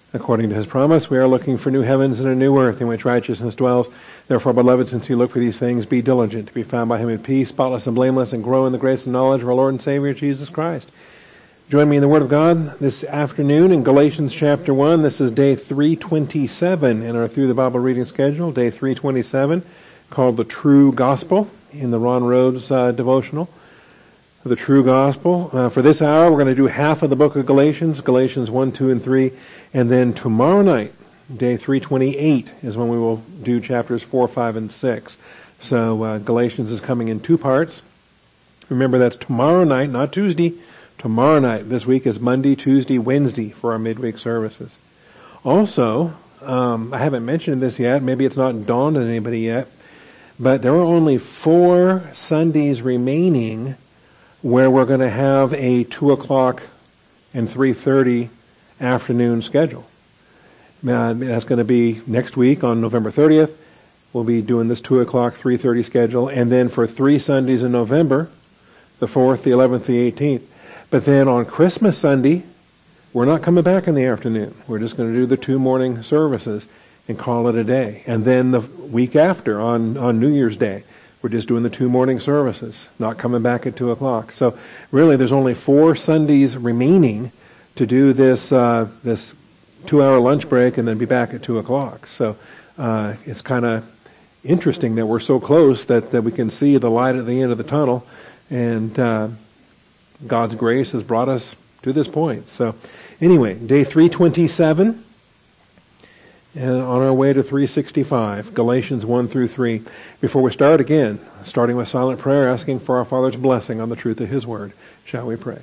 according to his promise. We are looking for new heavens and a new earth in which righteousness dwells. Therefore, beloved, since you look for these things, be diligent to be found by him in peace, spotless and blameless, and grow in the grace and knowledge of our Lord and Savior, Jesus Christ. Join me in the Word of God this afternoon in Galatians chapter 1. This is day 327 in our Through the Bible reading schedule, day 327, called The True Gospel in the Ron Rhodes devotional. The True Gospel. For this hour, we're going to do half of the book of Galatians, Galatians 1, 2, and 3. And then tomorrow night, day 328, is when we will do chapters 4, 5, and 6. So Galatians is coming in two parts. Remember, that's tomorrow night, not Tuesday. Tomorrow night. This week is Monday, Tuesday, Wednesday for our midweek services. Also, I haven't mentioned this yet. Maybe it's not dawned on anybody yet. But there are only 4 Sundays remaining where we're going to have a 2 o'clock and 3:30 afternoon schedule. That's going to be next week on November 30th. We'll be doing this 2 o'clock, 3:30 schedule. And then for 3 Sundays in November, the 4th, the 11th, the 18th. But then on Christmas Sunday, we're not coming back in the afternoon. We're just going to do the 2 morning services and call it a day. And then the week after, on New Year's Day, we're just doing the 2 morning services, not coming back at 2 o'clock. So really, there's only 4 Sundays remaining to do this 2-hour lunch break and then be back at 2 o'clock. So it's kind of interesting that we're so close that we can see the light at the end of the tunnel. And God's grace has brought us to this point. So anyway, day 327. And on our way to 365, Galatians 1 through 3. Before we start again, starting with silent prayer, asking for our Father's blessing on the truth of His Word, shall we pray?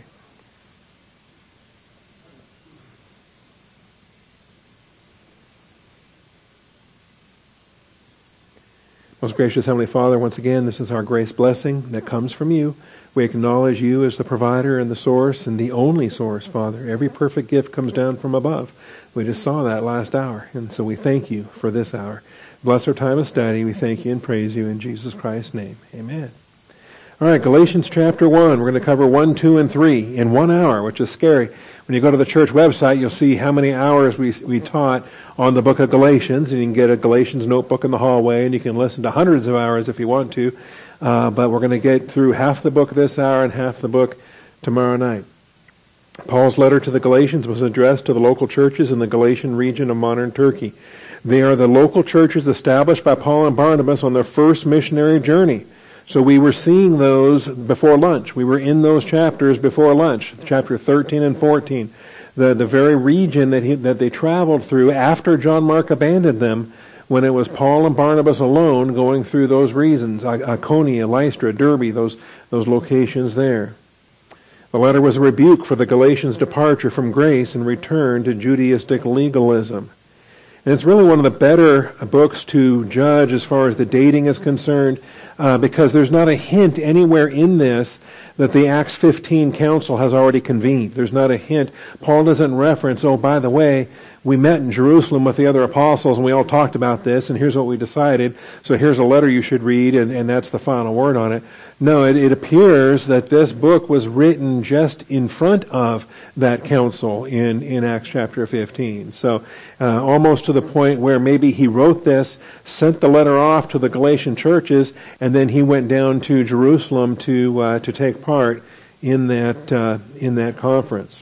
Most gracious Heavenly Father, once again, this is our grace blessing that comes from you. We acknowledge you as the provider and the source and the only source, Father. Every perfect gift comes down from above. We just saw that last hour, and so we thank you for this hour. Bless our time of study. We thank you and praise you in Jesus Christ's name. Amen. All right, Galatians chapter 1. We're going to cover 1, 2, and 3 in 1 hour, which is scary. When you go to the church website, you'll see how many hours we taught on the book of Galatians, and you can get a Galatians notebook in the hallway, and you can listen to hundreds of hours if you want to. But we're going to get through half the book this hour and half the book tomorrow night. Paul's letter to the Galatians was addressed to the local churches in the Galatian region of modern Turkey. They are the local churches established by Paul and Barnabas on their first missionary journey. So we were seeing those before lunch. We were in those chapters before lunch, chapter 13 and 14. The very region that they traveled through after John Mark abandoned them, when it was Paul and Barnabas alone going through those regions, Iconium, Lystra, Derbe, those locations there. The letter was a rebuke for the Galatians' departure from grace and return to Judaistic legalism. And it's really one of the better books to judge as far as the dating is concerned, because there's not a hint anywhere in this that the Acts 15 council has already convened. There's not a hint. Paul doesn't reference, oh, by the way, we met in Jerusalem with the other apostles and we all talked about this and here's what we decided. So here's a letter you should read and that's the final word on it. No, it appears that this book was written just in front of that council in Acts chapter 15. So almost to the point where maybe he wrote this, sent the letter off to the Galatian churches, and then he went down to Jerusalem to take part in that conference.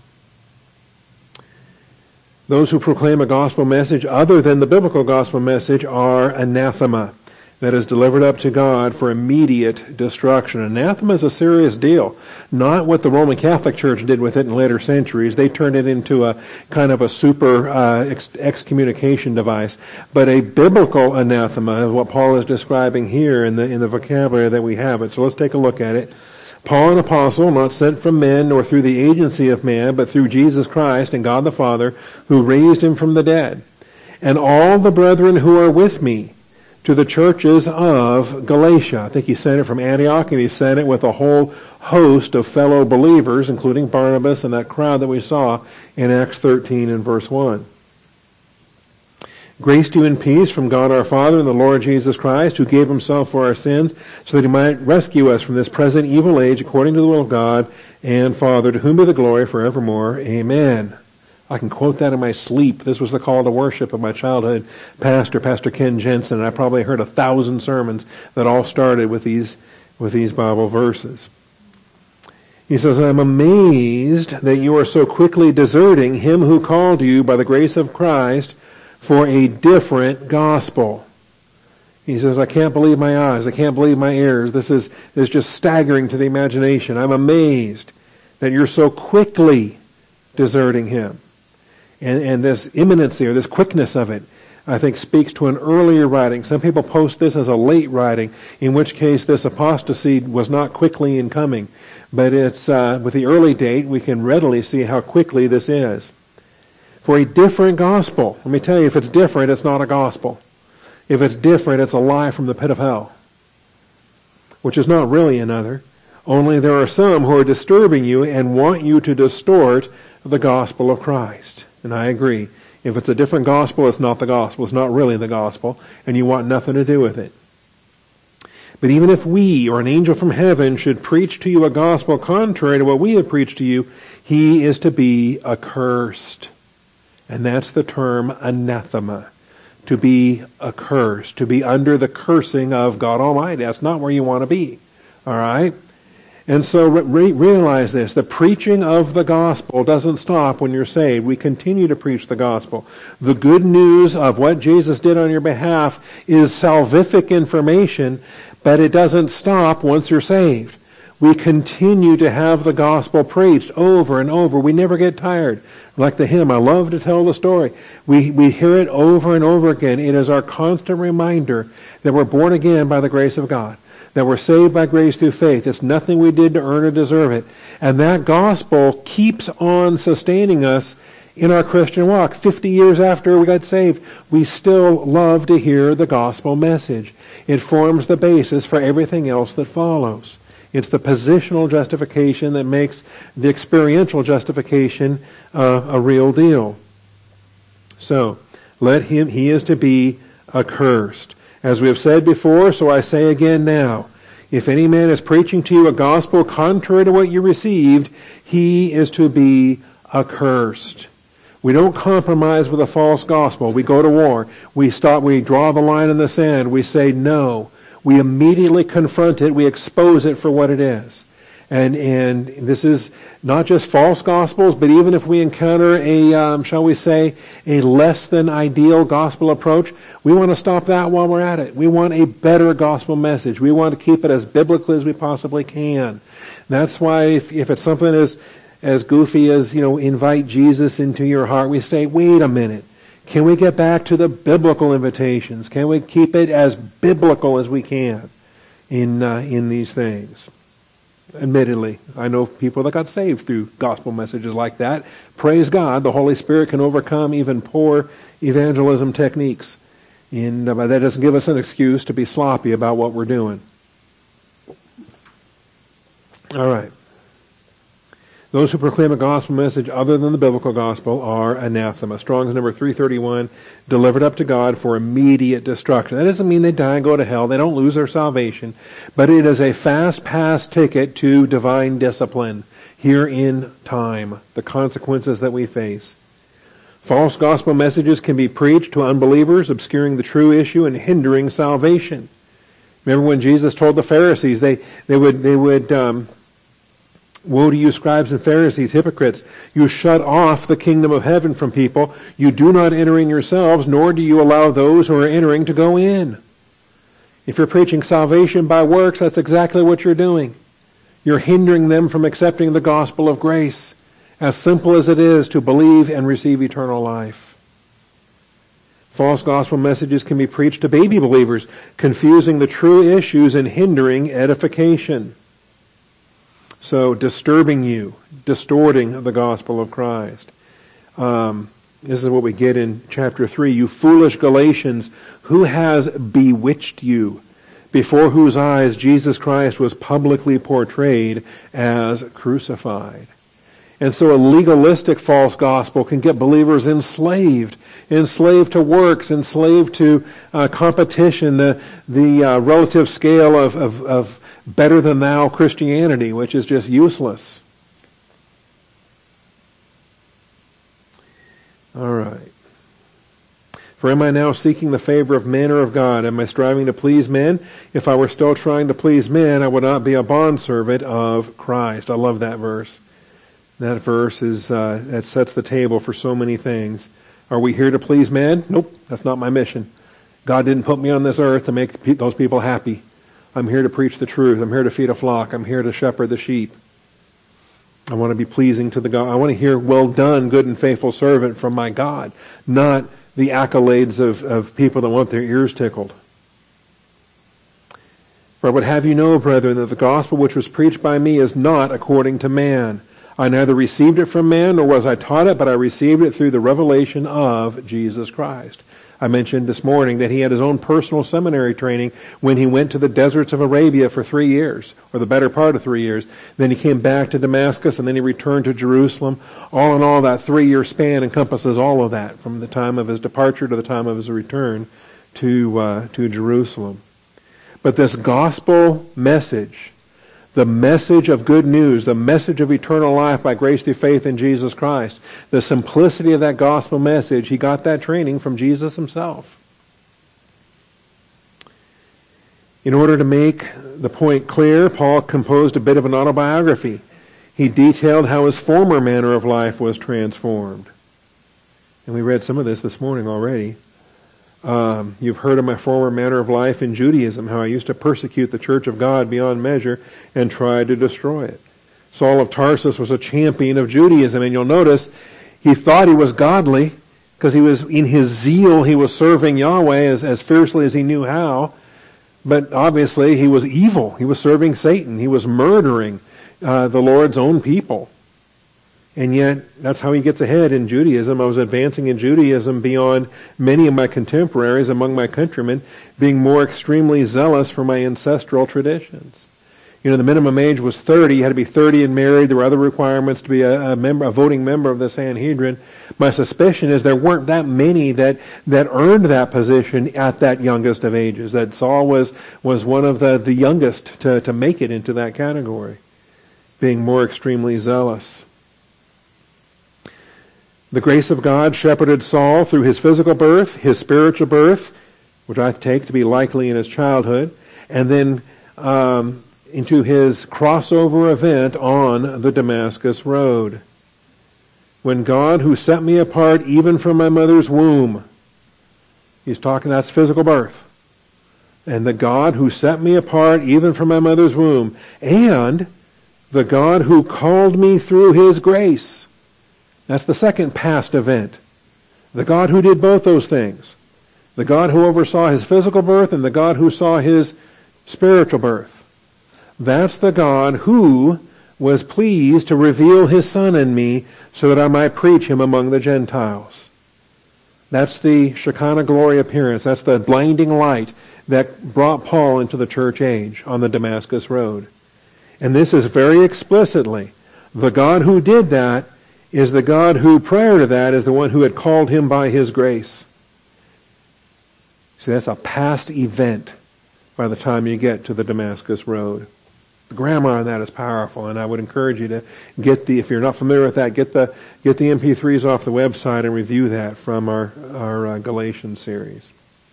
Those who proclaim a gospel message other than the biblical gospel message are anathema, that is delivered up to God for immediate destruction. Anathema is a serious deal. Not what the Roman Catholic Church did with it in later centuries. They turned it into a kind of a super excommunication device. But a biblical anathema is what Paul is describing here in the vocabulary that we have it. So let's take a look at it. Paul, an apostle, not sent from men nor through the agency of man, but through Jesus Christ and God the Father, who raised him from the dead, and all the brethren who are with me, to the churches of Galatia. I think he sent it from Antioch, and he sent it with a whole host of fellow believers, including Barnabas and that crowd that we saw in Acts 13 and verse 1. Grace to you and peace from God our Father and the Lord Jesus Christ, who gave himself for our sins, so that he might rescue us from this present evil age, according to the will of God and Father, to whom be the glory forevermore. Amen. I can quote that in my sleep. This was the call to worship of my childhood pastor, Pastor Ken Jensen, and I probably heard 1,000 sermons that all started with these Bible verses. He says, I'm amazed that you are so quickly deserting him who called you by the grace of Christ for a different gospel. He says, I can't believe my eyes. I can't believe my ears. This is just staggering to the imagination. I'm amazed that you're so quickly deserting him. And this imminency or this quickness of it, I think, speaks to an earlier writing. Some people post this as a late writing, in which case this apostasy was not quickly in coming. But it's with the early date, we can readily see how quickly this is. For a different gospel. Let me tell you, if it's different, it's not a gospel. If it's different, it's a lie from the pit of hell, which is not really another. Only there are some who are disturbing you and want you to distort the gospel of Christ. And I agree. If it's a different gospel, it's not the gospel. It's not really the gospel, and you want nothing to do with it. But even if we or an angel from heaven should preach to you a gospel contrary to what we have preached to you, he is to be accursed. And that's the term anathema. To be accursed. To be under the cursing of God Almighty. That's not where you want to be. All right? And so realize this. The preaching of the gospel doesn't stop when you're saved. We continue to preach the gospel. The good news of what Jesus did on your behalf is salvific information, but it doesn't stop once you're saved. We continue to have the gospel preached over and over. We never get tired. Like the hymn, I love to tell the story. We hear it over and over again. It is our constant reminder that we're born again by the grace of God, that we're saved by grace through faith. It's nothing we did to earn or deserve it. And that gospel keeps on sustaining us in our Christian walk. 50 years after we got saved, we still love to hear the gospel message. It forms the basis for everything else that follows. It's the positional justification that makes the experiential justification a real deal. So, he is to be accursed. As we have said before, so I say again now, if any man is preaching to you a gospel contrary to what you received, he is to be accursed. We don't compromise with a false gospel. We go to war. We draw the line in the sand. We say no. We immediately confront it. We expose it for what it is. And this is not just false gospels, but even if we encounter shall we say, a less than ideal gospel approach, we want to stop that while we're at it. We want a better gospel message. We want to keep it as biblical as we possibly can. That's why if it's something as goofy as, invite Jesus into your heart, we say, wait a minute. Can we get back to the biblical invitations? Can we keep it as biblical as we can in these things? Admittedly, I know people that got saved through gospel messages like that. Praise God, the Holy Spirit can overcome even poor evangelism techniques. But that doesn't give us an excuse to be sloppy about what we're doing. All right. Those who proclaim a gospel message other than the biblical gospel are anathema. Strong's number 331, delivered up to God for immediate destruction. That doesn't mean they die and go to hell. They don't lose their salvation. But it is a fast pass ticket to divine discipline here in time, the consequences that we face. False gospel messages can be preached to unbelievers, obscuring the true issue and hindering salvation. Remember when Jesus told the Pharisees, they would woe to you, scribes and Pharisees, hypocrites! You shut off the kingdom of heaven from people. You do not enter in yourselves, nor do you allow those who are entering to go in. If you're preaching salvation by works, that's exactly what you're doing. You're hindering them from accepting the gospel of grace, as simple as it is to believe and receive eternal life. False gospel messages can be preached to baby believers, confusing the true issues and hindering edification. So, disturbing you, distorting the gospel of Christ. This is what we get in chapter 3. You foolish Galatians, who has bewitched you, before whose eyes Jesus Christ was publicly portrayed as crucified. And so a legalistic false gospel can get believers enslaved to works, enslaved to competition, the relative scale of better than thou Christianity, which is just useless. All right. For am I now seeking the favor of men or of God? Am I striving to please men? If I were still trying to please men, I would not be a bondservant of Christ. I love that verse. That verse that sets the table for so many things. Are we here to please men? Nope, that's not my mission. God didn't put me on this earth to make those people happy. I'm here to preach the truth. I'm here to feed a flock. I'm here to shepherd the sheep. I want to be pleasing to the God. I want to hear, well done, good and faithful servant from my God, not the accolades of people that want their ears tickled. For I would have you know, brethren, that the gospel which was preached by me is not according to man. I neither received it from man, nor was I taught it, but I received it through the revelation of Jesus Christ. I mentioned this morning that he had his own personal seminary training when he went to the deserts of Arabia for 3 years, or the better part of 3 years. Then he came back to Damascus, and then he returned to Jerusalem. All in all, that 3-year span encompasses all of that, from the time of his departure to the time of his return to Jerusalem. But this gospel message, the message of good news, the message of eternal life by grace through faith in Jesus Christ, the simplicity of that gospel message, he got that training from Jesus himself. In order to make the point clear, Paul composed a bit of an autobiography. He detailed how his former manner of life was transformed. And we read some of this morning already. You've heard of my former manner of life in Judaism, how I used to persecute the church of God beyond measure and try to destroy it. Saul of Tarsus was a champion of Judaism, and you'll notice he thought he was godly because he was, in his zeal, he was serving Yahweh as fiercely as he knew how, but obviously he was evil. He was serving Satan. He was murdering the Lord's own people. And yet, that's how he gets ahead in Judaism. I was advancing in Judaism beyond many of my contemporaries among my countrymen, being more extremely zealous for my ancestral traditions. You know, the minimum age was 30. You had to be 30 and married. There were other requirements to be a voting member of the Sanhedrin. My suspicion is there weren't that many that earned that position at that youngest of ages, that Saul was one of the youngest to make it into that category, being more extremely zealous. The grace of God shepherded Saul through his physical birth, his spiritual birth, which I take to be likely in his childhood, and then into his crossover event on the Damascus Road. When God, who set me apart even from my mother's womb, he's talking, that's physical birth. And the God who set me apart even from my mother's womb, and the God who called me through his grace. That's the second past event. The God who did both those things. The God who oversaw his physical birth and the God who saw his spiritual birth. That's the God who was pleased to reveal his Son in me so that I might preach him among the Gentiles. That's the Shekinah glory appearance. That's the blinding light that brought Paul into the church age on the Damascus Road. And this is very explicitly, the God who did that is the God who, prior to that, is the one who had called him by his grace. See, that's a past event by the time you get to the Damascus Road. The grammar on that is powerful, and I would encourage you to get if you're not familiar with that, get the MP3s off the website and review that from our Galatians series.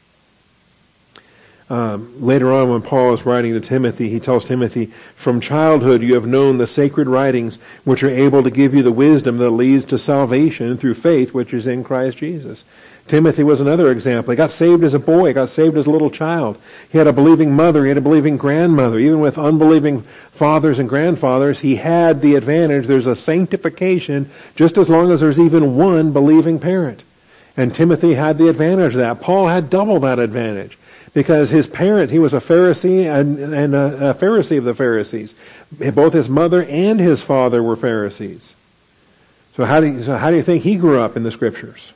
Later on, when Paul is writing to Timothy, he tells Timothy, from childhood you have known the sacred writings which are able to give you the wisdom that leads to salvation through faith which is in Christ Jesus. Timothy was another example. He got saved as a boy. He got saved as a little child. He had a believing mother. He had a believing grandmother. Even with unbelieving fathers and grandfathers, he had the advantage. There's a sanctification just as long as there's even one believing parent. And Timothy had the advantage of that. Paul had double that advantage. Because his parents, he was a Pharisee and a Pharisee of the Pharisees. Both his mother and his father were Pharisees. So how do you think he grew up in the Scriptures?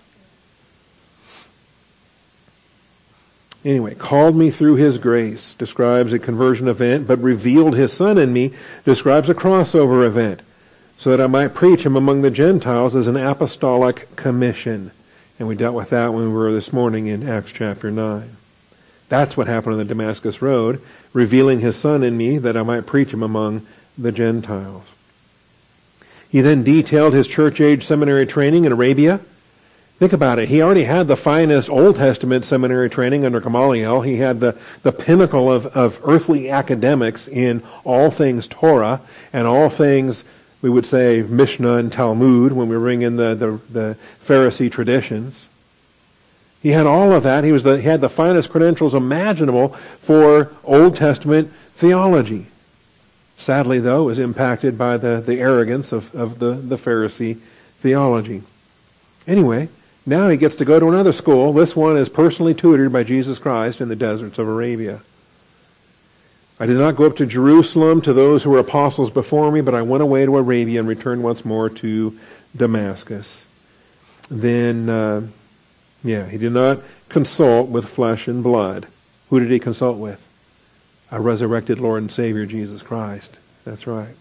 Anyway, called me through his grace describes a conversion event, but revealed his Son in me describes a crossover event, so that I might preach him among the Gentiles as an apostolic commission. And we dealt with that when we were this morning in Acts chapter 9. That's what happened on the Damascus Road, revealing his Son in me that I might preach him among the Gentiles. He then detailed his church-age seminary training in Arabia, Think about it. He already had the finest Old Testament seminary training under Gamaliel. He had the pinnacle of earthly academics in all things Torah and all things, we would say, Mishnah and Talmud when we bring in the Pharisee traditions. He had all of that. He had the finest credentials imaginable for Old Testament theology. Sadly, though, it was impacted by the arrogance of the Pharisee theology. Anyway, now he gets to go to another school. This one is personally tutored by Jesus Christ in the deserts of Arabia. I did not go up to Jerusalem to those who were apostles before me, but I went away to Arabia and returned once more to Damascus. Then, he did not consult with flesh and blood. Who did he consult with? Our resurrected Lord and Savior, Jesus Christ. That's right.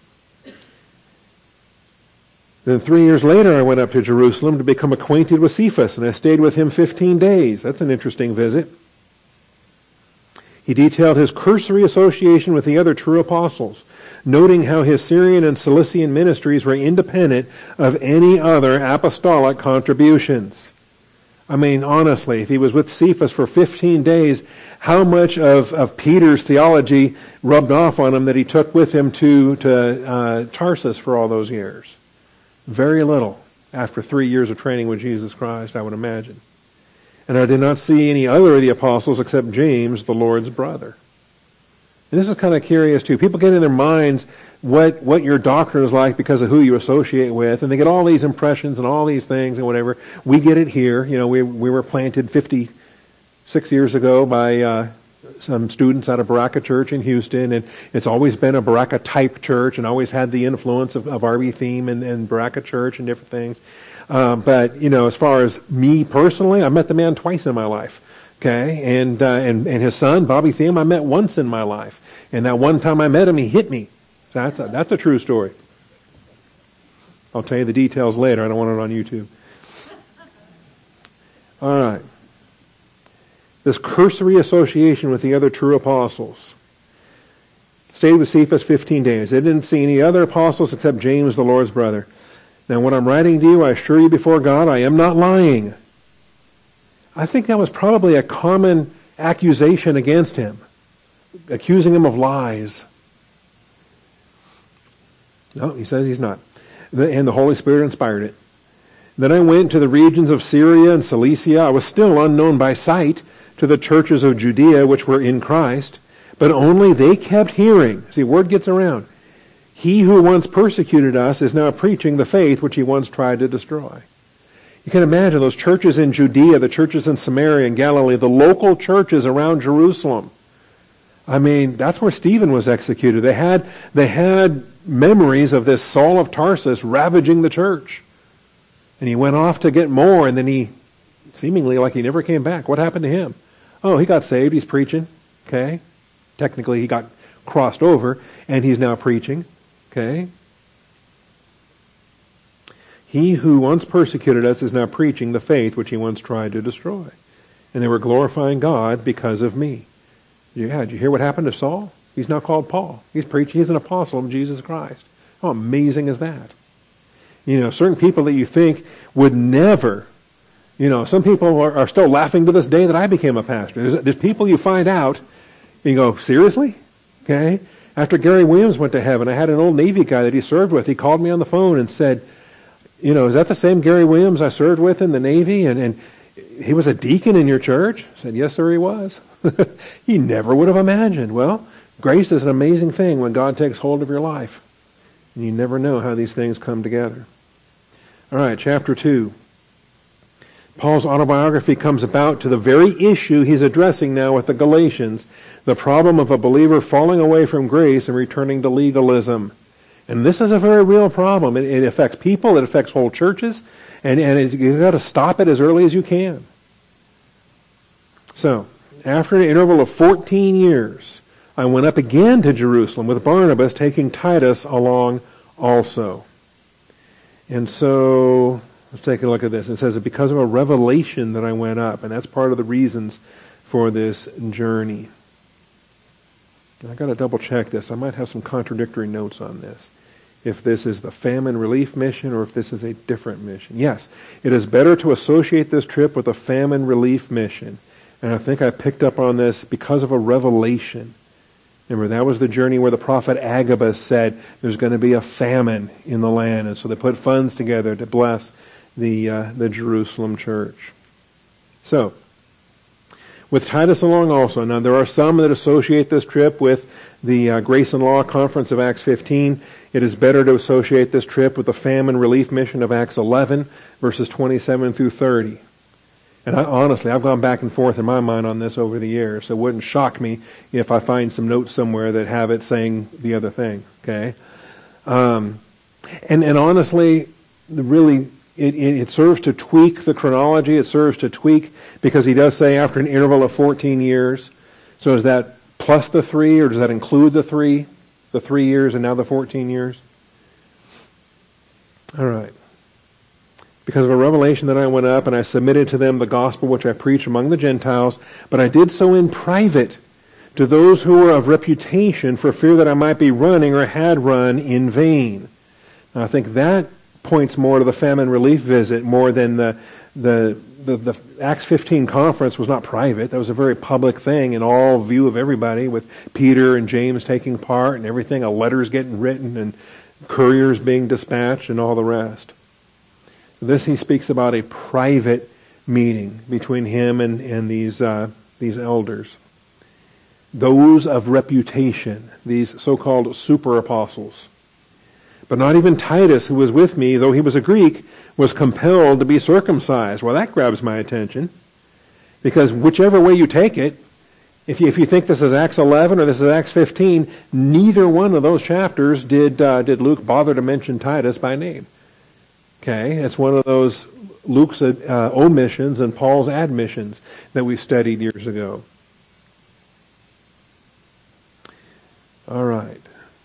Then 3 years later, I went up to Jerusalem to become acquainted with Cephas, and I stayed with him 15 days. That's an interesting visit. He detailed his cursory association with the other true apostles, noting how his Syrian and Cilician ministries were independent of any other apostolic contributions. I mean, honestly, if he was with Cephas for 15 days, how much of Peter's theology rubbed off on him that he took with him to Tarsus for all those years? Very little after 3 years of training with Jesus Christ, I would imagine. And I did not see any other of the apostles except James, the Lord's brother. And this is kind of curious too. People get in their minds what your doctrine is like because of who you associate with, and they get all these impressions and all these things and whatever. We get it here. You know, we were planted 56 years ago by some students out of Baraka Church in Houston, and it's always been a Baraka type church and always had the influence of RV Theme and Baraka Church and different things. But, you know, as far as me personally, I met the man twice in my life. Okay, and his son, Bobby Thiem, I met once in my life. And that one time I met him, he hit me. So that's a true story. I'll tell you the details later. I don't want it on YouTube. All right. This cursory association with the other true apostles. Stayed with Cephas 15 days. They didn't see any other apostles except James, the Lord's brother. Now, when I'm writing to you, I assure you before God, I am not lying. I think that was probably a common accusation against him, accusing him of lies. No, he says he's not. And the Holy Spirit inspired it. Then I went to the regions of Syria and Cilicia. I was still unknown by sight to the churches of Judea which were in Christ, but only they kept hearing. See, word gets around. He who once persecuted us is now preaching the faith which he once tried to destroy. You can imagine those churches in Judea, the churches in Samaria and Galilee, the local churches around Jerusalem. I mean, that's where Stephen was executed. They had memories of this Saul of Tarsus ravaging the church. And he went off to get more, and then he, seemingly like he never came back. What happened to him? Oh, he got saved. He's preaching. Okay. Technically, he got crossed over, and he's now preaching. Okay. He who once persecuted us is now preaching the faith which he once tried to destroy. And they were glorifying God because of me. Yeah, did you hear what happened to Saul? He's now called Paul. He's preaching. He's an apostle of Jesus Christ. How amazing is that? You know, certain people that you think would never, you know, some people are still laughing to this day that I became a pastor. There's people you find out, and you go, seriously? Okay. After Gary Williams went to heaven, I had an old Navy guy that he served with. He called me on the phone and said, you know, is that the same Gary Williams I served with in the Navy? And he was a deacon in your church? I said, yes, sir, he was. He never would have imagined. Well, grace is an amazing thing when God takes hold of your life. And you never know how these things come together. All right, chapter 2. Paul's autobiography comes about to the very issue he's addressing now with the Galatians, the problem of a believer falling away from grace and returning to legalism. And this is a very real problem. It affects people, it affects whole churches, and you've got to stop it as early as you can. So, after an interval of 14 years, I went up again to Jerusalem with Barnabas, taking Titus along also. And so, let's take a look at this. It says, because of a revelation that I went up, and that's part of the reasons for this journey. I've got to double check this. I might have some contradictory notes on this. if this is the famine relief mission or if this is a different mission. Yes, it is better to associate this trip with a famine relief mission. And I think I picked up on this because of a revelation. Remember, that was the journey where the prophet Agabus said there's going to be a famine in the land. And so they put funds together to bless the Jerusalem church. So, with Titus along also. Now, there are some that associate this trip with the Grace and Law Conference of Acts 15. It is better to associate this trip with the famine relief mission of Acts 11, verses 27 through 30. And honestly, I've gone back and forth in my mind on this over the years, so it wouldn't shock me if I find some notes somewhere that have it saying the other thing, okay? And honestly, really, it serves to tweak the chronology. It serves to tweak, because he does say after an interval of 14 years. So is that plus the 3, or does that include the 3? The 3 years and now the 14 years? All right. Because of a revelation that I went up and I submitted to them the gospel which I preach among the Gentiles, but I did so in private to those who were of reputation, for fear that I might be running or had run in vain. Now, I think that points more to the famine relief visit more than the Acts 15 conference was not private. That was a very public thing in all view of everybody, with Peter and James taking part and everything, letters getting written and couriers being dispatched and all the rest. This, he speaks about a private meeting between him and these elders. Those of reputation, these so-called super apostles. But not even Titus, who was with me, though he was a Greek, was compelled to be circumcised. Well, that grabs my attention. Because whichever way you take it, if you think this is Acts 11 or this is Acts 15, neither one of those chapters did Luke bother to mention Titus by name. Okay, it's one of those Luke's omissions and Paul's admissions that we studied years ago. All right.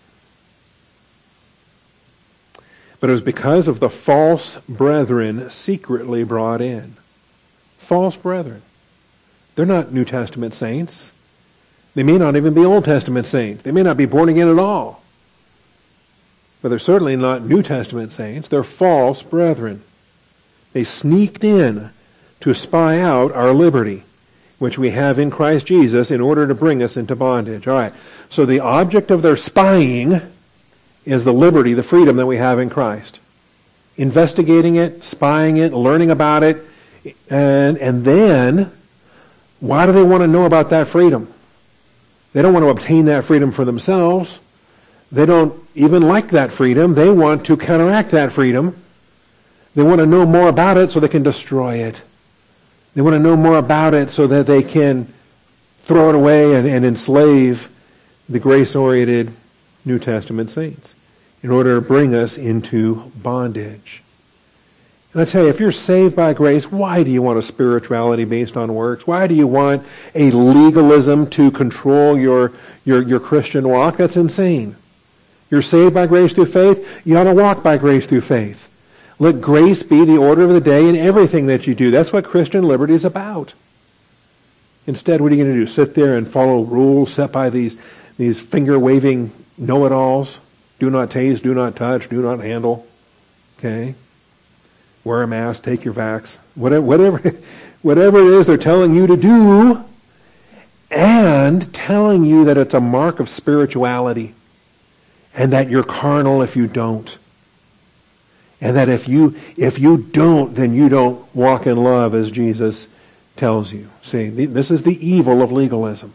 But it was because of the false brethren secretly brought in. False brethren. They're not New Testament saints. They may not even be Old Testament saints. They may not be born again at all. But they're certainly not New Testament saints. They're false brethren. They sneaked in to spy out our liberty, which we have in Christ Jesus, in order to bring us into bondage. All right. So the object of their spying is the liberty, the freedom that we have in Christ. Investigating it, spying it, learning about it, and then, why do they want to know about that freedom? They don't want to obtain that freedom for themselves. They don't even like that freedom. They want to counteract that freedom. They want to know more about it so they can destroy it. They want to know more about it so that they can throw it away and enslave the grace-oriented New Testament saints in order to bring us into bondage. And I tell you, if you're saved by grace, why do you want a spirituality based on works? Why do you want a legalism to control your Christian walk? That's insane. You're saved by grace through faith. You ought to walk by grace through faith. Let grace be the order of the day in everything that you do. That's what Christian liberty is about. Instead, what are you going to do? Sit there and follow rules set by these finger-waving know-it-alls? Do not taste, do not touch, do not handle. Okay? Wear a mask, take your vax. Whatever it is they're telling you to do, and telling you that it's a mark of spirituality, and that you're carnal if you don't. And that if you don't, then you don't walk in love, as Jesus tells you. See, this is the evil of legalism.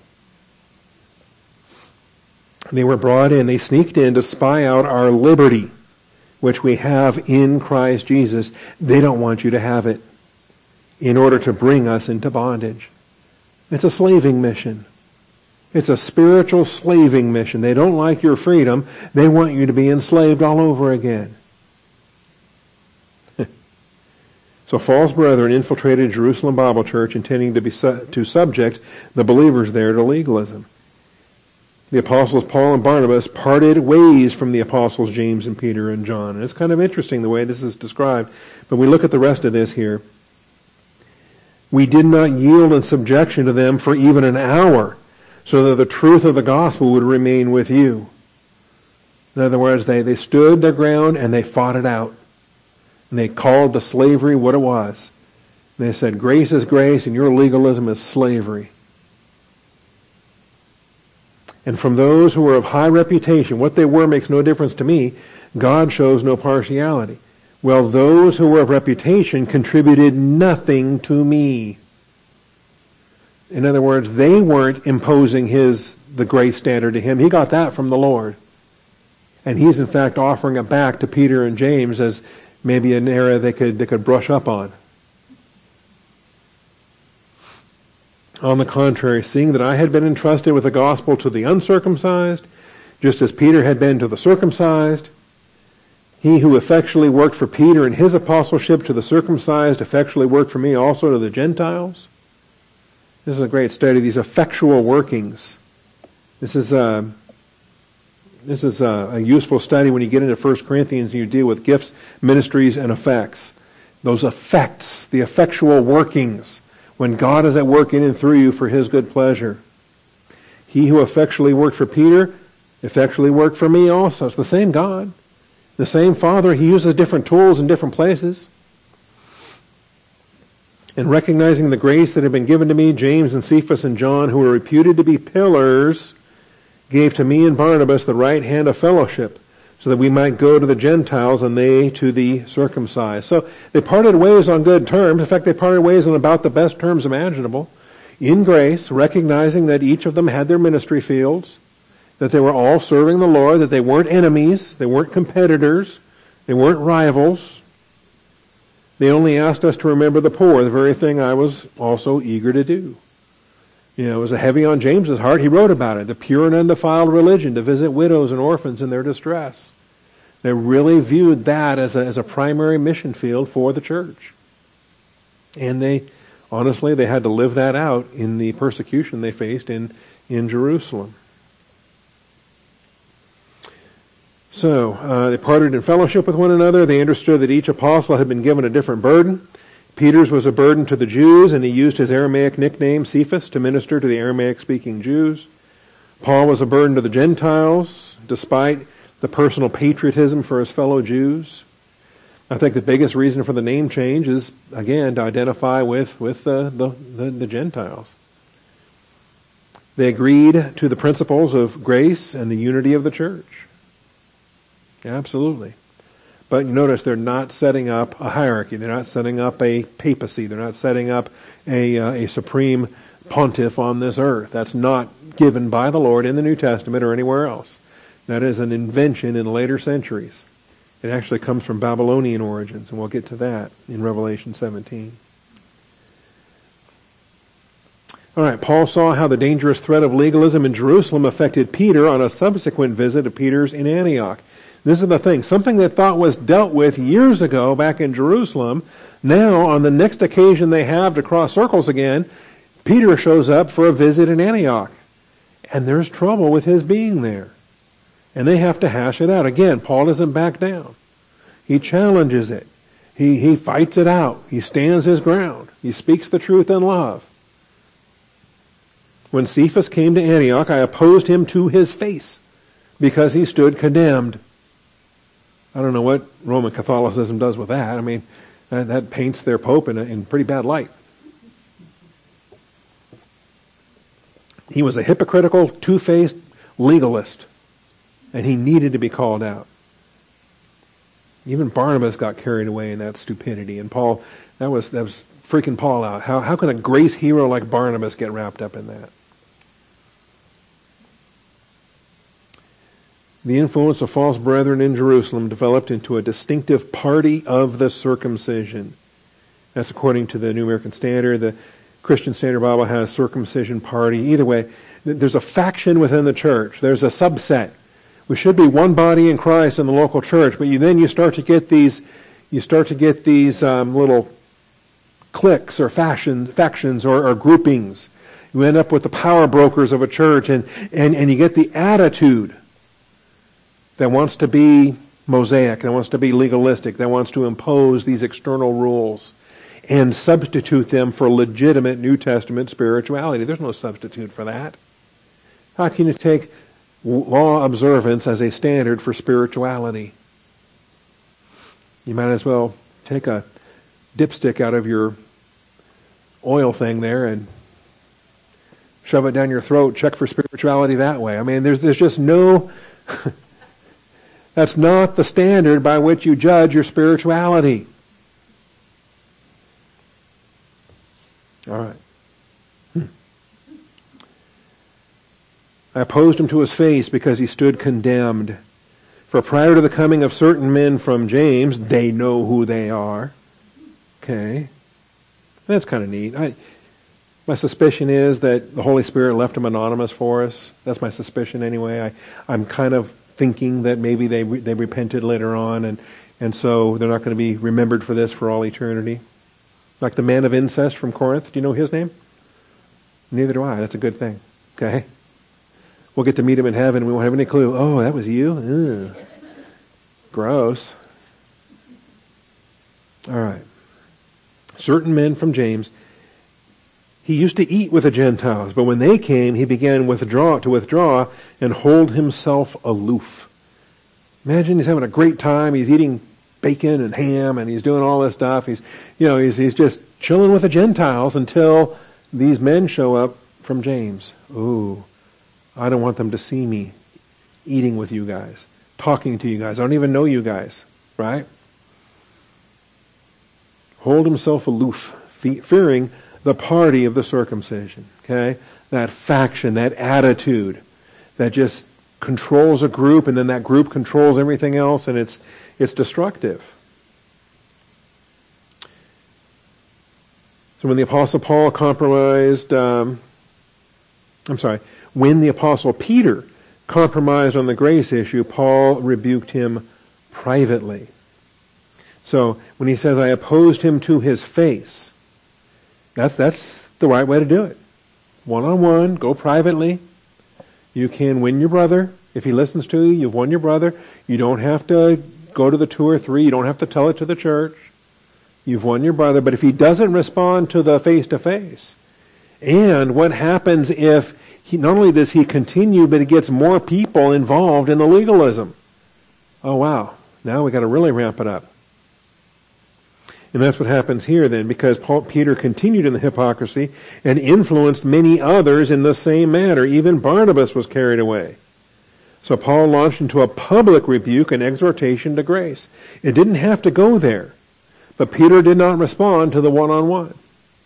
They were brought in, they sneaked in to spy out our liberty, which we have in Christ Jesus. They don't want you to have it in order to bring us into bondage. It's a slaving mission. It's a spiritual slaving mission. They don't like your freedom. They want you to be enslaved all over again. So false brethren infiltrated Jerusalem Bible Church, intending to subject the believers there to legalism. The apostles Paul and Barnabas parted ways from the apostles James and Peter and John. And it's kind of interesting the way this is described. But we look at the rest of this here. We did not yield in subjection to them for even an hour, so that the truth of the gospel would remain with you. In other words, they stood their ground and they fought it out. And they called the slavery what it was. They said, grace is grace and your legalism is slavery. And from those who were of high reputation, what they were makes no difference to me. God shows no partiality. Well, those who were of reputation contributed nothing to me. In other words, they weren't imposing the grace standard to him. He got that from the Lord. And he's in fact offering it back to Peter and James as maybe an area they could brush up on. On the contrary, seeing that I had been entrusted with the gospel to the uncircumcised, just as Peter had been to the circumcised, he who effectually worked for Peter in his apostleship to the circumcised effectually worked for me also to the Gentiles. This is a great study, these effectual workings. This is a useful study when you get into 1 Corinthians and you deal with gifts, ministries, and effects. Those effects, the effectual workings, when God is at work in and through you for his good pleasure. He who effectually worked for Peter, effectually worked for me also. It's the same God, the same Father. He uses different tools in different places. And recognizing the grace that had been given to me, James and Cephas and John, who were reputed to be pillars, gave to me and Barnabas the right hand of fellowship, so that we might go to the Gentiles and they to the circumcised. So they parted ways on good terms. In fact, they parted ways on about the best terms imaginable. In grace, recognizing that each of them had their ministry fields, that they were all serving the Lord, that they weren't enemies, they weren't competitors, they weren't rivals. They only asked us to remember the poor, the very thing I was also eager to do. You know, it was heavy on James's heart. He wrote about it, the pure and undefiled religion, to visit widows and orphans in their distress. They really viewed that as a primary mission field for the church. And they had to live that out in the persecution they faced in Jerusalem. So, they parted in fellowship with one another. They understood that each apostle had been given a different burden. Peter's was a burden to the Jews, and he used his Aramaic nickname, Cephas, to minister to the Aramaic-speaking Jews. Paul was a burden to the Gentiles, despite the personal patriotism for his fellow Jews. I think the biggest reason for the name change is, again, to identify with the Gentiles. They agreed to the principles of grace and the unity of the church. Absolutely. But you notice they're not setting up a hierarchy. They're not setting up a papacy. They're not setting up a supreme pontiff on this earth. That's not given by the Lord in the New Testament or anywhere else. That is an invention in later centuries. It actually comes from Babylonian origins, and we'll get to that in Revelation 17. All right, Paul saw how the dangerous threat of legalism in Jerusalem affected Peter on a subsequent visit of Peter's in Antioch. This is the thing. Something they thought was dealt with years ago back in Jerusalem, now on the next occasion they have to cross circles again, Peter shows up for a visit in Antioch. And there's trouble with his being there. And they have to hash it out. Again, Paul doesn't back down. He challenges it. He fights it out. He stands his ground. He speaks the truth in love. When Cephas came to Antioch, I opposed him to his face because he stood condemned. I don't know what Roman Catholicism does with that. I mean, that paints their pope in pretty bad light. He was a hypocritical, two-faced legalist, and he needed to be called out. Even Barnabas got carried away in that stupidity, and Paul, that was freaking Paul out. How can a grace hero like Barnabas get wrapped up in that? The influence of false brethren in Jerusalem developed into a distinctive party of the circumcision. That's according to the New American Standard. The Christian Standard Bible has circumcision party. Either way, there's a faction within the church. There's a subset. We should be one body in Christ in the local church, but then you start to get these little cliques or factions or groupings. You end up with the power brokers of a church, and you get the attitude that wants to be Mosaic, that wants to be legalistic, that wants to impose these external rules and substitute them for legitimate New Testament spirituality. There's no substitute for that. How can you take law observance as a standard for spirituality. You might as well take a dipstick out of your oil thing there and shove it down your throat, check for spirituality that way. I mean, there's just no... That's not the standard by which you judge your spirituality. All right. I opposed him to his face because he stood condemned. For prior to the coming of certain men from James, they know who they are. Okay. That's kind of neat. My suspicion is that the Holy Spirit left them anonymous for us. That's my suspicion anyway. I'm kind of thinking that maybe they repented later on, and so they're not going to be remembered for this for all eternity. Like the man of incest from Corinth. Do you know his name? Neither do I. That's a good thing. Okay? We'll get to meet him in heaven and we won't have any clue. Oh, that was you? Ugh. Gross. All right. Certain men from James, he used to eat with the Gentiles, but when they came, he began to withdraw and hold himself aloof. Imagine he's having a great time. He's eating bacon and ham, and he's doing all this stuff. He's just chilling with the Gentiles until these men show up from James. Ooh, I don't want them to see me eating with you guys, talking to you guys. I don't even know you guys, right? Hold himself aloof, fearing the party of the circumcision, okay? That faction, that attitude that just controls a group, and then that group controls everything else, and it's destructive. So when the Apostle Paul when the Apostle Peter compromised on the grace issue, Paul rebuked him privately. So when he says, I opposed him to his face, that's the right way to do it. One-on-one, go privately. You can win your brother. If he listens to you, you've won your brother. You don't have to go to the 2 or 3. You don't have to tell it to the church. You've won your brother. But if he doesn't respond to the face-to-face, and what happens if not only does he continue, but he gets more people involved in the legalism? Oh, wow. Now we got to really ramp it up. And that's what happens here then, because Peter continued in the hypocrisy and influenced many others in the same manner. Even Barnabas was carried away. So Paul launched into a public rebuke and exhortation to grace. It didn't have to go there, but Peter did not respond to the one-on-one.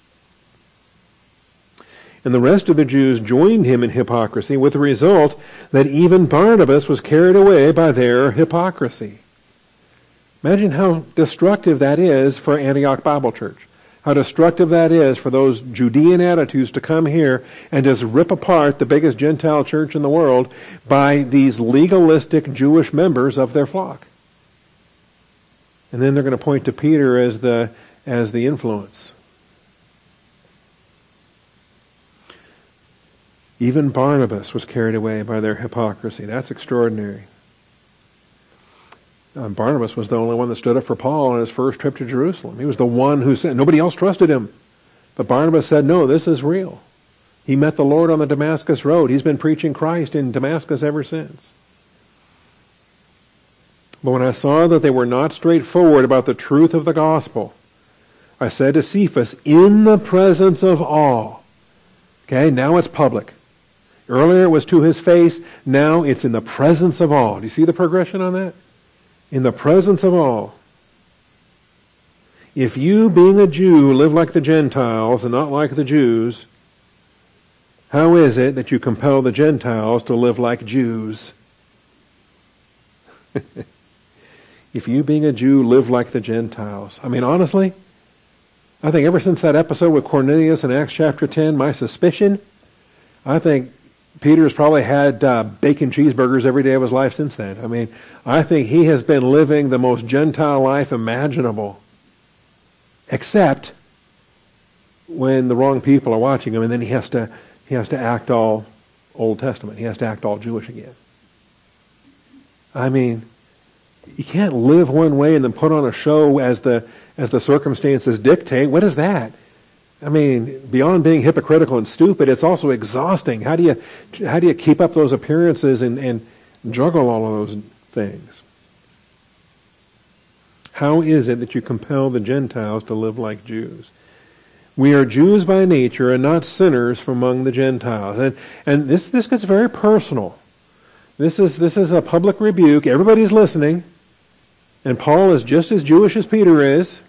And the rest of the Jews joined him in hypocrisy, with the result that even Barnabas was carried away by their hypocrisy. Imagine how destructive that is for Antioch Bible Church. How destructive that is for those Judean attitudes to come here and just rip apart the biggest Gentile church in the world by these legalistic Jewish members of their flock. And then they're going to point to Peter as the influence. Even Barnabas was carried away by their hypocrisy. That's extraordinary. Barnabas was the only one that stood up for Paul on his first trip to Jerusalem. He was the one who said, nobody else trusted him. But Barnabas said, no, this is real. He met the Lord on the Damascus road. He's been preaching Christ in Damascus ever since. But when I saw that they were not straightforward about the truth of the gospel, I said to Cephas, in the presence of all. Okay, now it's public. Earlier it was to his face. Now it's in the presence of all. Do you see the progression on that? In the presence of all. If you, being a Jew, live like the Gentiles and not like the Jews, how is it that you compel the Gentiles to live like Jews? If you, being a Jew, live like the Gentiles. I mean, honestly, I think ever since that episode with Cornelius in Acts chapter 10, my suspicion, I think Peter's probably had bacon cheeseburgers every day of his life since then. I mean, I think he has been living the most Gentile life imaginable. Except when the wrong people are watching him, and then he has to act all Old Testament. He has to act all Jewish again. I mean, you can't live one way and then put on a show as the circumstances dictate. What is that? I mean, beyond being hypocritical and stupid, it's also exhausting. How do you keep up those appearances and juggle all of those things? How is it that you compel the Gentiles to live like Jews? We are Jews by nature and not sinners from among the Gentiles. And this gets very personal. This is a public rebuke. Everybody's listening. And Paul is just as Jewish as Peter is.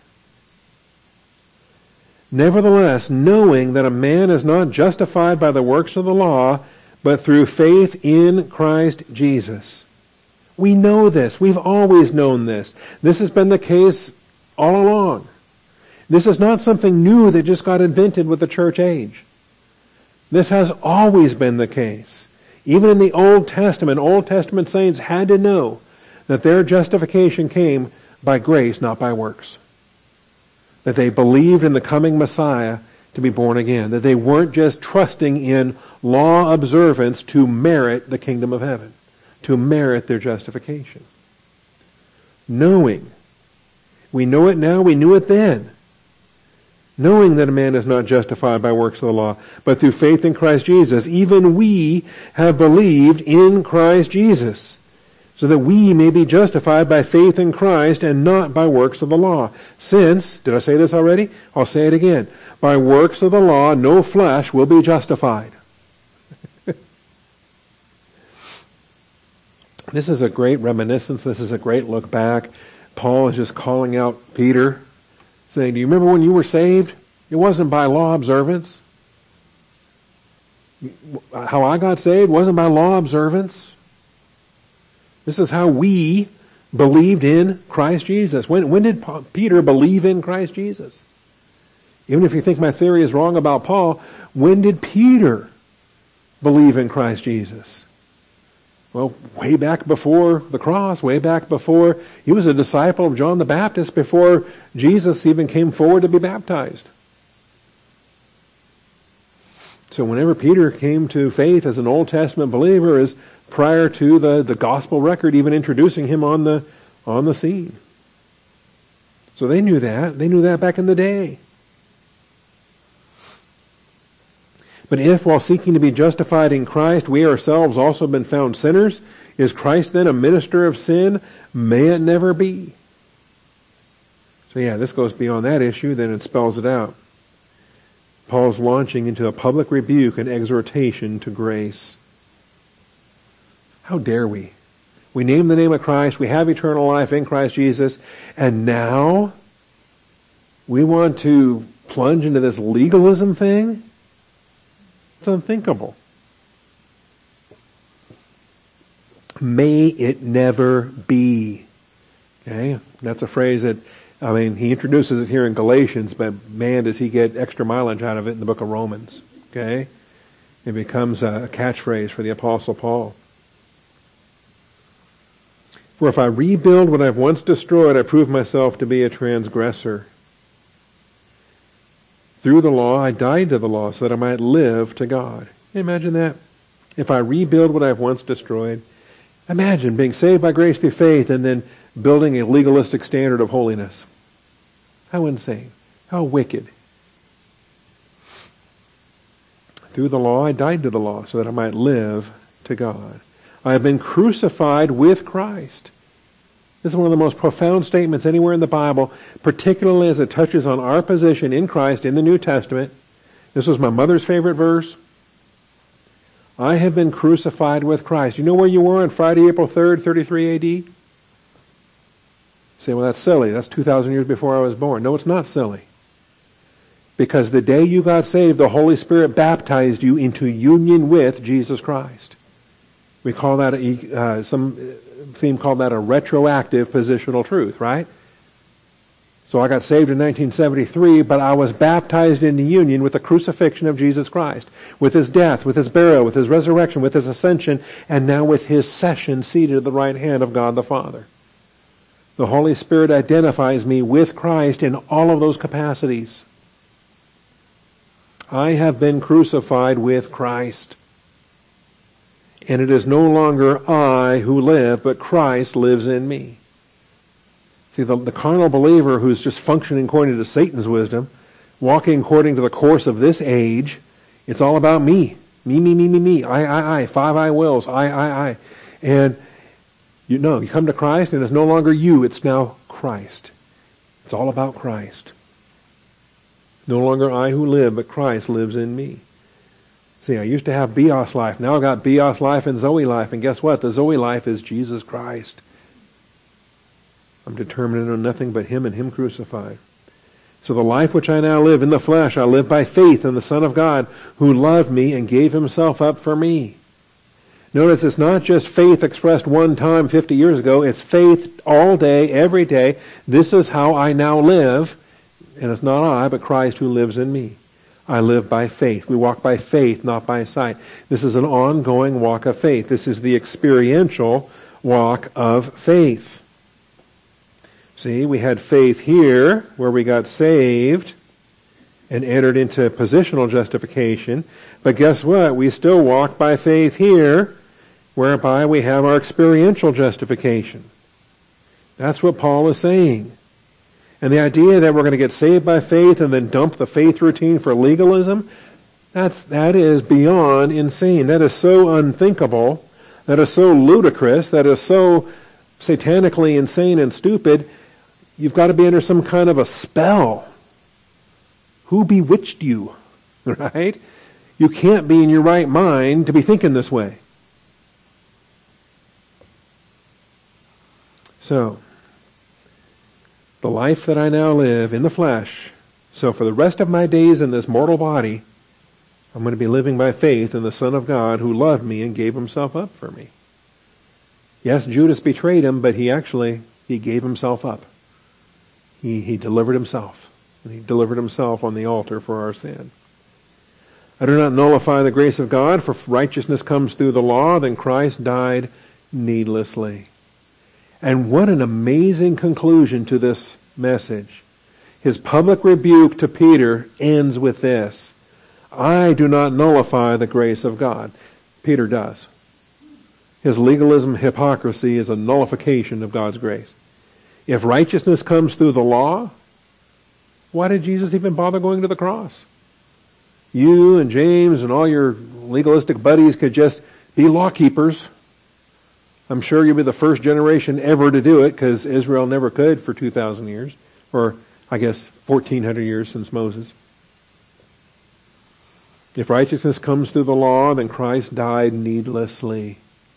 Nevertheless, knowing that a man is not justified by the works of the law, but through faith in Christ Jesus. We know this. We've always known this. This has been the case all along. This is not something new that just got invented with the church age. This has always been the case. Even in the Old Testament saints had to know that their justification came by grace, not by works. That they believed in the coming Messiah to be born again. That they weren't just trusting in law observance to merit the kingdom of heaven, to merit their justification. Knowing. We know it now, we knew it then. Knowing that a man is not justified by works of the law, but through faith in Christ Jesus. Even we have believed in Christ Jesus, so that we may be justified by faith in Christ and not by works of the law. Since, did I say this already? I'll say it again. By works of the law, no flesh will be justified. This is a great reminiscence. This is a great look back. Paul is just calling out Peter, saying, do you remember when you were saved? It wasn't by law observance. How I got saved wasn't by law observance. This is how we believed in Christ Jesus. When did Peter believe in Christ Jesus? Even if you think my theory is wrong about Paul, when did Peter believe in Christ Jesus? Well, way back before the cross, way back before he was a disciple of John the Baptist, before Jesus even came forward to be baptized. So whenever Peter came to faith as an Old Testament believer is prior to the gospel record even introducing him on the scene. So they knew that. They knew that back in the day. But if, while seeking to be justified in Christ, we ourselves also have been found sinners, is Christ then a minister of sin? May it never be. So yeah, this goes beyond that issue, then it spells it out. Paul's launching into a public rebuke and exhortation to grace. How dare we? We name the name of Christ, we have eternal life in Christ Jesus, and now we want to plunge into this legalism thing? It's unthinkable. May it never be. Okay? That's a phrase that, he introduces it here in Galatians, but man, does he get extra mileage out of it in the book of Romans. Okay? It becomes a catchphrase for the Apostle Paul. For if I rebuild what I've once destroyed, I prove myself to be a transgressor. Through the law, I died to the law so that I might live to God. Can you imagine that? If I rebuild what I've once destroyed, imagine being saved by grace through faith and then building a legalistic standard of holiness. How insane. How wicked. Through the law, I died to the law so that I might live to God. I have been crucified with Christ. This is one of the most profound statements anywhere in the Bible, particularly as it touches on our position in Christ in the New Testament. This was my mother's favorite verse. I have been crucified with Christ. You know where you were on Friday, April 3rd, 33 AD? You say, well, that's silly. That's 2,000 years before I was born. No, it's not silly. Because the day you got saved, the Holy Spirit baptized you into union with Jesus Christ. We call that, some theme called that a retroactive positional truth, right? So I got saved in 1973, but I was baptized into union with the crucifixion of Jesus Christ, with his death, with his burial, with his resurrection, with his ascension, and now with his session seated at the right hand of God the Father. The Holy Spirit identifies me with Christ in all of those capacities. I have been crucified with Christ. And it is no longer I who live, but Christ lives in me. See, the carnal believer who's just functioning according to Satan's wisdom walking according to the course of this age, it's all about me. Me. I. 5 I wills. I. And you come to Christ and it's no longer you, it's now Christ. It's all about Christ. No longer I who live, but Christ lives in me. See, I used to have Bios life. Now I've got Bios life and Zoe life. And guess what? The Zoe life is Jesus Christ. I'm determined to know nothing but Him and Him crucified. So the life which I now live in the flesh, I live by faith in the Son of God, who loved me and gave Himself up for me. Notice it's not just faith expressed one time 50 years ago. It's faith all day, every day. This is how I now live. And it's not I, but Christ who lives in me. I live by faith. We walk by faith, not by sight. This is an ongoing walk of faith. This is the experiential walk of faith. See, we had faith here, where we got saved and entered into positional justification. But guess what? We still walk by faith here, whereby we have our experiential justification. That's what Paul is saying. And the idea that we're going to get saved by faith and then dump the faith routine for legalism, that is beyond insane. That is so unthinkable. That is so ludicrous. That is so satanically insane and stupid. You've got to be under some kind of a spell. Who bewitched you? Right? You can't be in your right mind to be thinking this way. So, the life that I now live in the flesh, so for the rest of my days in this mortal body, I'm going to be living by faith in the Son of God who loved me and gave Himself up for me. Yes, Judas betrayed Him, but he gave Himself up. He delivered Himself. And He delivered Himself on the altar for our sin. I do not nullify the grace of God, for if righteousness comes through the law, then Christ died needlessly. And what an amazing conclusion to this message. His public rebuke to Peter ends with this: I do not nullify the grace of God. Peter does. His legalism hypocrisy is a nullification of God's grace. If righteousness comes through the law, why did Jesus even bother going to the cross? You and James and all your legalistic buddies could just be law keepers. I'm sure you'll be the first generation ever to do it, because Israel never could for 2,000 years. Or, I guess, 1,400 years since Moses. If righteousness comes through the law, then Christ died needlessly.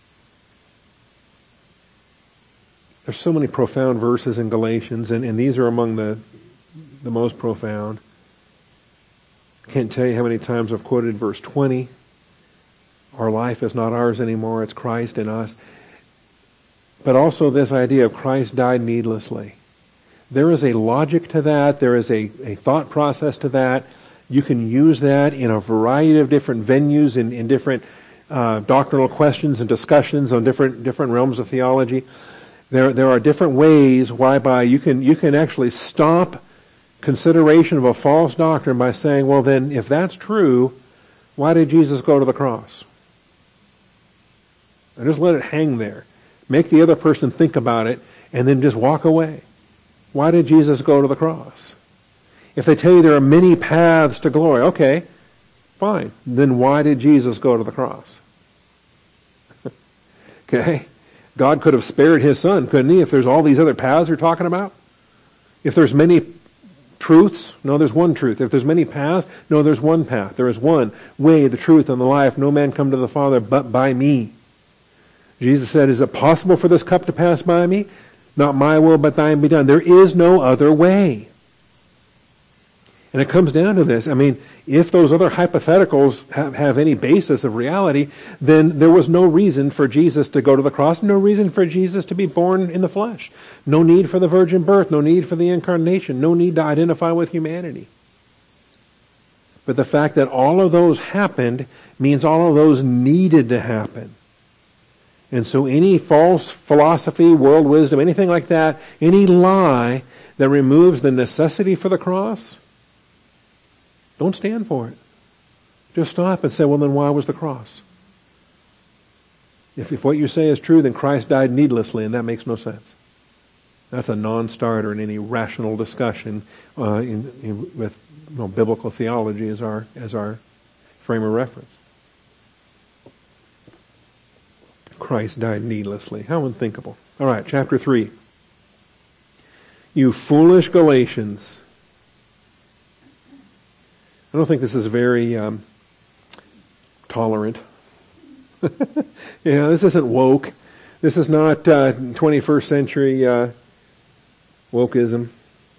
There's so many profound verses in Galatians, and these are among the most profound. I can't tell you how many times I've quoted verse 20. Our life is not ours anymore, it's Christ in us. But also this idea of Christ died needlessly. There is a logic to that. There is a thought process to that. You can use that in a variety of different venues, in different doctrinal questions and discussions on different realms of theology. There are different ways whereby you can actually stop consideration of a false doctrine by saying, well then, if that's true, why did Jesus go to the cross? And just let it hang there. Make the other person think about it, and then just walk away. Why did Jesus go to the cross? If they tell you there are many paths to glory, okay, fine. Then why did Jesus go to the cross? Okay? God could have spared His Son, couldn't He, if there's all these other paths you're talking about? If there's many truths, no, there's one truth. If there's many paths, no, there's one path. There is one way, the truth, and the life. No man come to the Father but by me. Jesus said, is it possible for this cup to pass by me? Not my will, but thine be done. There is no other way. And it comes down to this. I mean, if those other hypotheticals have any basis of reality, then there was no reason for Jesus to go to the cross, no reason for Jesus to be born in the flesh. No need for the virgin birth, no need for the incarnation, no need to identify with humanity. But the fact that all of those happened means all of those needed to happen. And so any false philosophy, world wisdom, anything like that, any lie that removes the necessity for the cross, don't stand for it. Just stop and say, well, then why was the cross? If what you say is true, then Christ died needlessly, and that makes no sense. That's a non-starter in any rational discussion with biblical theology as our frame of reference. Christ died needlessly. How unthinkable. All right, chapter 3. You foolish Galatians. I don't think this is very tolerant. This isn't woke. This is not 21st century wokeism.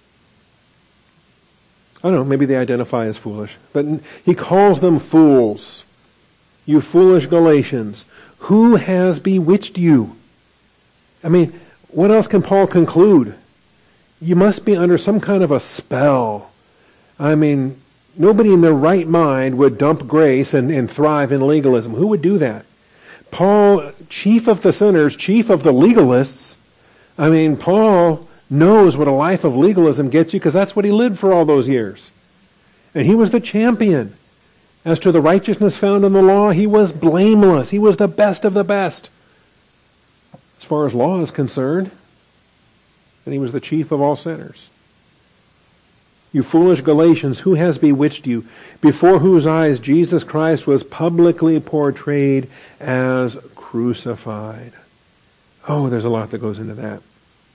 I don't know, maybe they identify as foolish. But he calls them fools. You foolish Galatians. Who has bewitched you? I mean, what else can Paul conclude? You must be under some kind of a spell. I mean, nobody in their right mind would dump grace and thrive in legalism. Who would do that? Paul, chief of the sinners, chief of the legalists. I mean, Paul knows what a life of legalism gets you because that's what he lived for all those years. And he was the champion. As to the righteousness found in the law, he was blameless. He was the best of the best as far as law is concerned. And he was the chief of all sinners. You foolish Galatians, who has bewitched you, before whose eyes Jesus Christ was publicly portrayed as crucified? Oh, there's a lot that goes into that.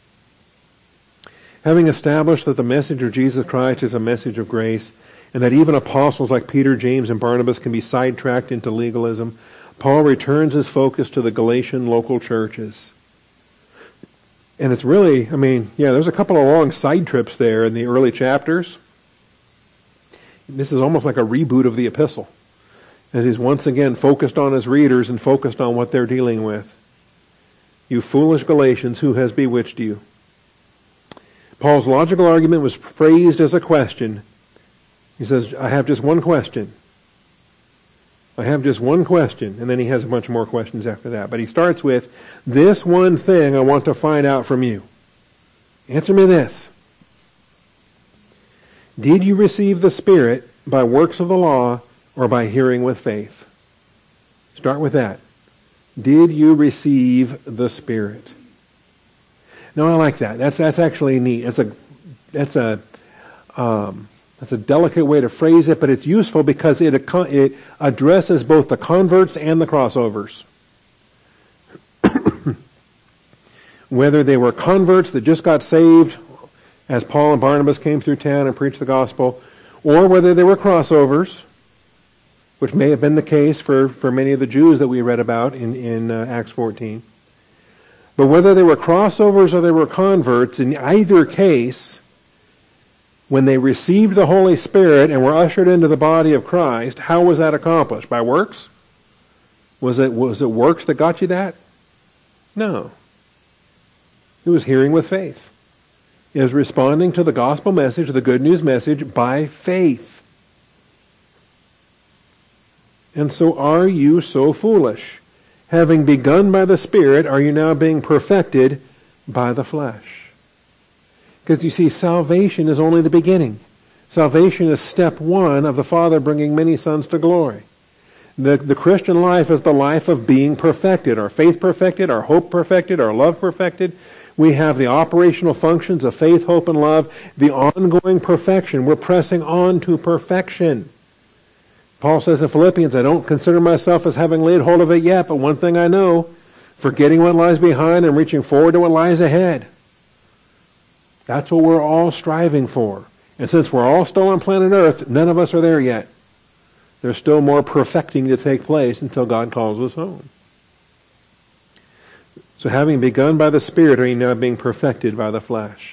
Having established that the message of Jesus Christ is a message of grace, and that even apostles like Peter, James, and Barnabas can be sidetracked into legalism, Paul returns his focus to the Galatian local churches. And it's really, there's a couple of long side trips there in the early chapters. This is almost like a reboot of the epistle, as he's once again focused on his readers and focused on what they're dealing with. You foolish Galatians, who has bewitched you? Paul's logical argument was phrased as a question. He says, I have just one question. I have just one question. And then he has a bunch more questions after that. But he starts with, this one thing I want to find out from you. Answer me this. Did you receive the Spirit by works of the law or by hearing with faith? Start with that. Did you receive the Spirit? No, I like that. That's actually neat. That's a delicate way to phrase it, but it's useful because it addresses both the converts and the crossovers. Whether they were converts that just got saved as Paul and Barnabas came through town and preached the gospel, or whether they were crossovers, which may have been the case for many of the Jews that we read about in Acts 14. But whether they were crossovers or they were converts, in either case, when they received the Holy Spirit and were ushered into the body of Christ, how was that accomplished? By works? Was it works that got you that? No. It was hearing with faith. It was responding to the gospel message, the good news message, by faith. And so are you so foolish? Having begun by the Spirit, are you now being perfected by the flesh? Because you see, salvation is only the beginning. Salvation is step one of the Father bringing many sons to glory. The Christian life is the life of being perfected. Our faith perfected, our hope perfected, our love perfected. We have the operational functions of faith, hope, and love. The ongoing perfection. We're pressing on to perfection. Paul says in Philippians, I don't consider myself as having laid hold of it yet, but one thing I know, forgetting what lies behind and reaching forward to what lies ahead. That's what we're all striving for. And since we're all still on planet Earth, none of us are there yet. There's still more perfecting to take place until God calls us home. So having begun by the Spirit, are you now being perfected by the flesh?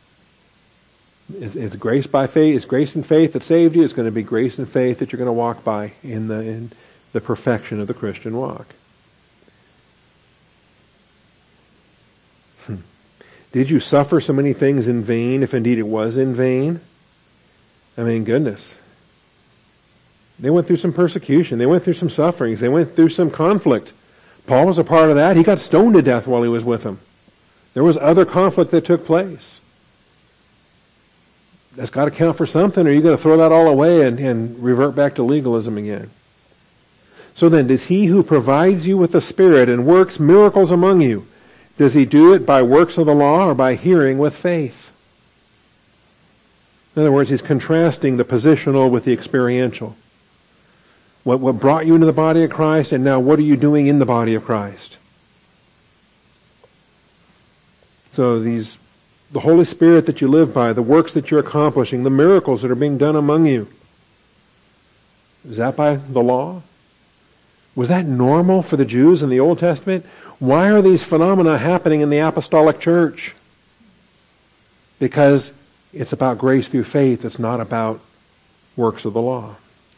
It's grace by faith. It's grace and faith that saved you. It's going to be grace and faith that you're going to walk by in the perfection of the Christian walk. Did you suffer so many things in vain, if indeed it was in vain? I mean, goodness. They went through some persecution. They went through some sufferings. They went through some conflict. Paul was a part of that. He got stoned to death while he was with them. There was other conflict that took place. That's got to count for something, or are you going to throw that all away and revert back to legalism again? So then, does he who provides you with the Spirit and works miracles among you Does he do it by works of the law or by hearing with faith? In other words, he's contrasting the positional with the experiential. What brought you into the body of Christ, and now what are you doing in the body of Christ? So the Holy Spirit that you live by, the works that you're accomplishing, the miracles that are being done among you, is that by the law? Was that normal for the Jews in the Old Testament? Why are these phenomena happening in the apostolic church? Because it's about grace through faith. It's not about works of the law.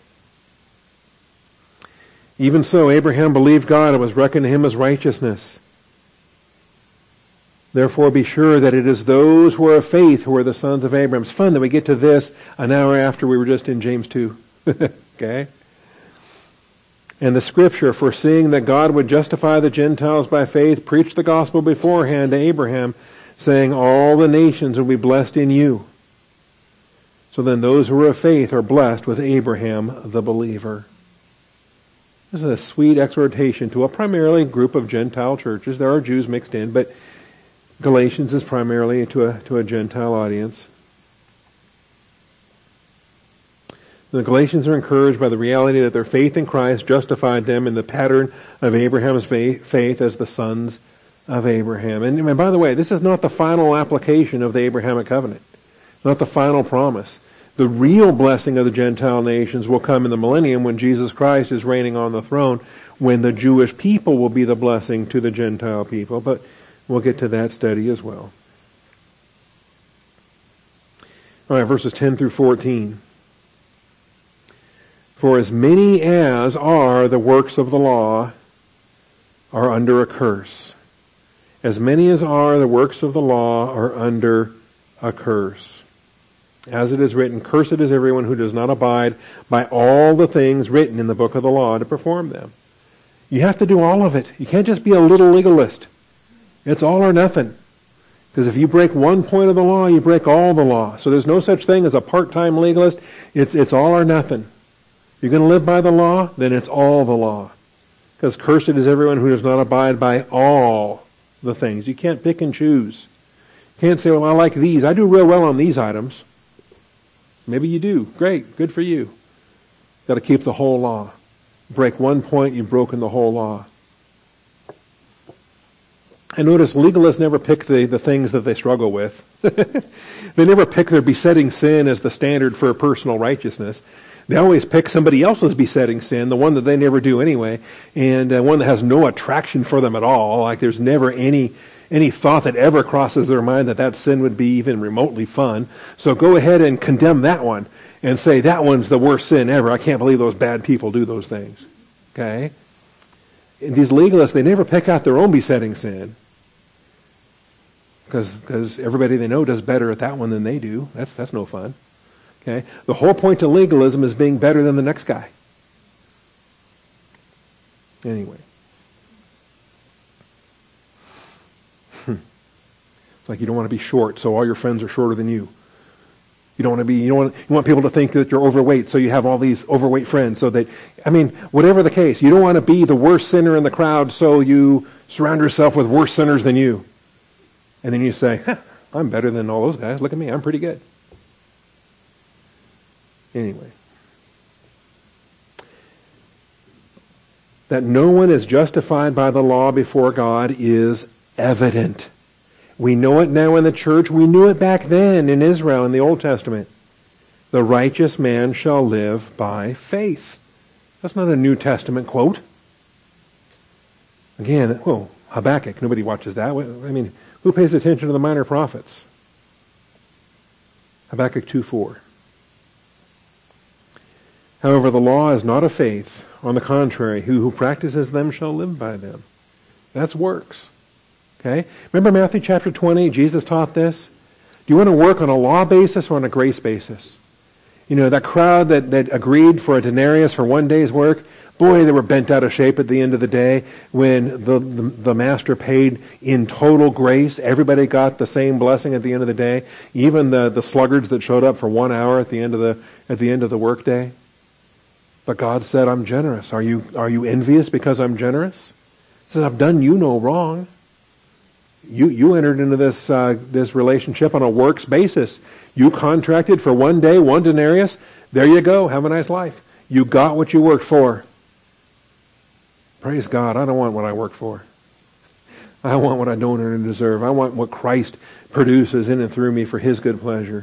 Even so, Abraham believed God and was reckoned to him as righteousness. Therefore, be sure that it is those who are of faith who are the sons of Abraham. It's fun that we get to this an hour after we were just in James 2. Okay? And the scripture, foreseeing that God would justify the Gentiles by faith, preached the gospel beforehand to Abraham, saying, all the nations will be blessed in you. So then those who are of faith are blessed with Abraham the believer. This is a sweet exhortation to a primarily group of Gentile churches. There are Jews mixed in, but Galatians is primarily to a Gentile audience. The Galatians are encouraged by the reality that their faith in Christ justified them in the pattern of Abraham's faith as the sons of Abraham. And by the way, this is not the final application of the Abrahamic covenant, not the final promise. The real blessing of the Gentile nations will come in the millennium when Jesus Christ is reigning on the throne, when the Jewish people will be the blessing to the Gentile people. But we'll get to that study as well. All right, verses 10 through 14. For as many as are the works of the law are under a curse. As many as are the works of the law are under a curse. As it is written, cursed is everyone who does not abide by all the things written in the book of the law to perform them. You have to do all of it. You can't just be a little legalist. It's all or nothing. Because if you break one point of the law, you break all the law. So there's no such thing as a part-time legalist. It's all or nothing. You're going to live by the law, then it's all the law. Because cursed is everyone who does not abide by all the things. You can't pick and choose. You can't say, well, I like these. I do real well on these items. Maybe you do. Great. Good for you. Got to keep the whole law. Break one point, you've broken the whole law. I notice legalists never pick the things that they struggle with. They never pick their besetting sin as the standard for personal righteousness. They always pick somebody else's besetting sin, the one that they never do anyway, and one that has no attraction for them at all. Like there's never any thought that ever crosses their mind that sin would be even remotely fun. So go ahead and condemn that one and say that one's the worst sin ever. I can't believe those bad people do those things. Okay? And these legalists, they never pick out their own besetting sin. Because everybody they know does better at that one than they do. That's no fun. Okay? The whole point of legalism is being better than the next guy. Anyway. It's like you don't want to be short, so all your friends are shorter than you. You don't want to be, you want people to think that you're overweight, so you have all these overweight friends. So that, whatever the case, you don't want to be the worst sinner in the crowd, so you surround yourself with worse sinners than you. And then you say, I'm better than all those guys. Look at me, I'm pretty good. Anyway. That no one is justified by the law before God is evident. We know it now in the church. We knew it back then in Israel in the Old Testament. The righteous man shall live by faith. That's not a New Testament quote. Again, Habakkuk, nobody watches that. Who pays attention to the minor prophets? Habakkuk 2:4. However, the law is not of faith. On the contrary, who practices them shall live by them. That's works. Okay? Remember Matthew chapter 20? Jesus taught this. Do you want to work on a law basis or on a grace basis? You know, that crowd that agreed for a denarius for one day's work, boy, they were bent out of shape at the end of the day when the master paid in total grace. Everybody got the same blessing at the end of the day, even the sluggards that showed up for 1 hour at the end of the workday. But God said, I'm generous. Are you envious because I'm generous? He says, I've done you no wrong. You entered into this relationship on a works basis. You contracted for 1 day, 1 denarius. There you go. Have a nice life. You got what you worked for. Praise God. I don't want what I work for. I want what I don't earn and deserve. I want what Christ produces in and through me for His good pleasure.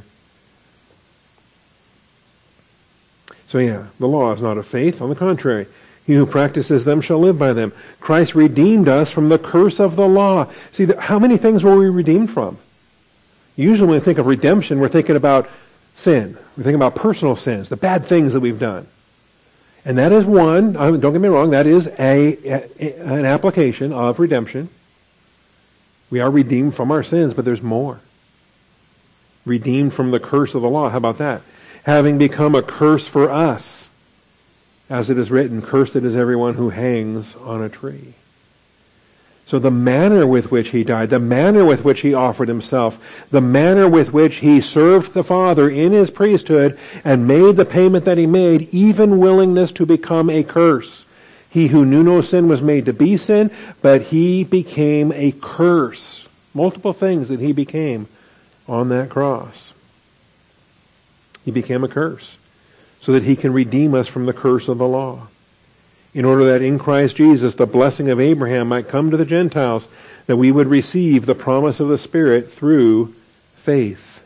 So yeah, the law is not of faith. On the contrary, he who practices them shall live by them. Christ redeemed us from the curse of the law. See, how many things were we redeemed from? Usually when we think of redemption, we're thinking about sin. We're thinking about personal sins, the bad things that we've done. And that is one, don't get me wrong, that is an application of redemption. We are redeemed from our sins, but there's more. Redeemed from the curse of the law. How about that? Having become a curse for us. As it is written, cursed is everyone who hangs on a tree. So the manner with which he died, the manner with which he offered himself, the manner with which he served the Father in his priesthood and made the payment that he made, even willingness to become a curse. He who knew no sin was made to be sin, but he became a curse. Multiple things that he became on that cross. He became a curse so that he can redeem us from the curse of the law. In order that in Christ Jesus the blessing of Abraham might come to the Gentiles, that we would receive the promise of the Spirit through faith.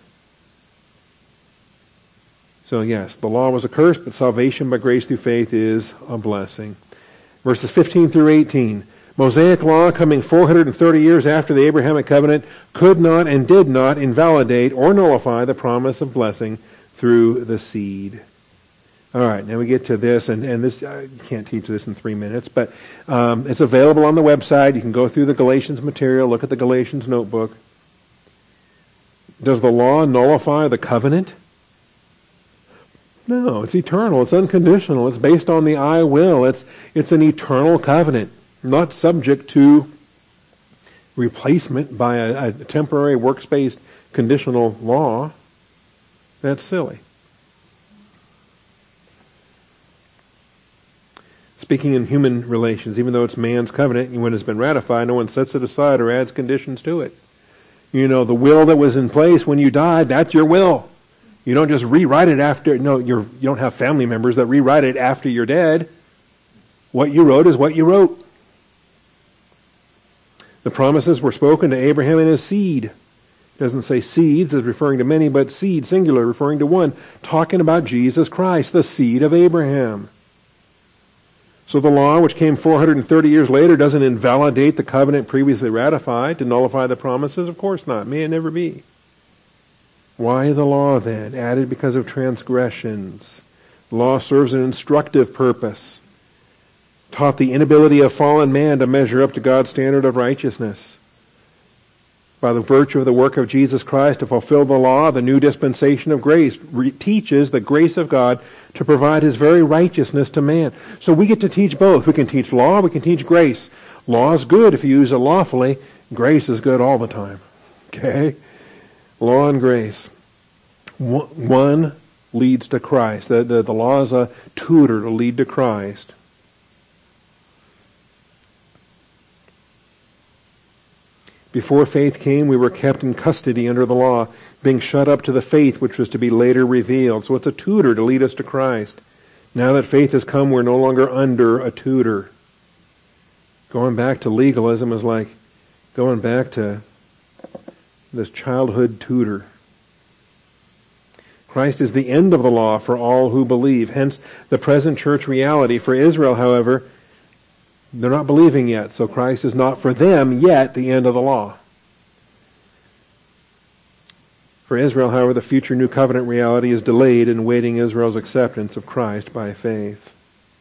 So yes, the law was a curse, but salvation by grace through faith is a blessing. Verses 15 through 18. Mosaic law, coming 430 years after the Abrahamic covenant, could not and did not invalidate or nullify the promise of blessing through the seed. All right, now we get to this, and this, I can't teach this in 3 minutes, but it's available on the website. You can go through the Galatians material, look at the Galatians notebook. Does the law nullify the covenant? No, it's eternal, it's unconditional, it's based on the I will. It's an eternal covenant, not subject to replacement by a temporary works-based conditional law. That's silly. Speaking in human relations, even though it's man's covenant, and when it's been ratified, no one sets it aside or adds conditions to it. You know, the will that was in place when you died, that's your will. You don't just rewrite it after, no, you don't have family members that rewrite it after you're dead. What you wrote is what you wrote. The promises were spoken to Abraham and his seed. It doesn't say seeds as referring to many, but seed, singular, referring to one, talking about Jesus Christ, the seed of Abraham. So the law, which came 430 years later, doesn't invalidate the covenant previously ratified to nullify the promises? Of course not. May it never be. Why the law then? Added because of transgressions. The law serves an instructive purpose. Taught the inability of fallen man to measure up to God's standard of righteousness. By the virtue of the work of Jesus Christ to fulfill the law, the new dispensation of grace teaches the grace of God to provide His very righteousness to man. So we get to teach both. We can teach law, we can teach grace. Law is good if you use it lawfully. Grace is good all the time. Okay? Law and grace. One leads to Christ. The law is a tutor to lead to Christ. Before faith came, we were kept in custody under the law, being shut up to the faith which was to be later revealed. So it's a tutor to lead us to Christ. Now that faith has come, we're no longer under a tutor. Going back to legalism is like going back to this childhood tutor. Christ is the end of the law for all who believe, hence the present church reality. For Israel, however, they're not believing yet, so Christ is not for them yet the end of the law. For Israel, however, the future new covenant reality is delayed in waiting Israel's acceptance of Christ by faith.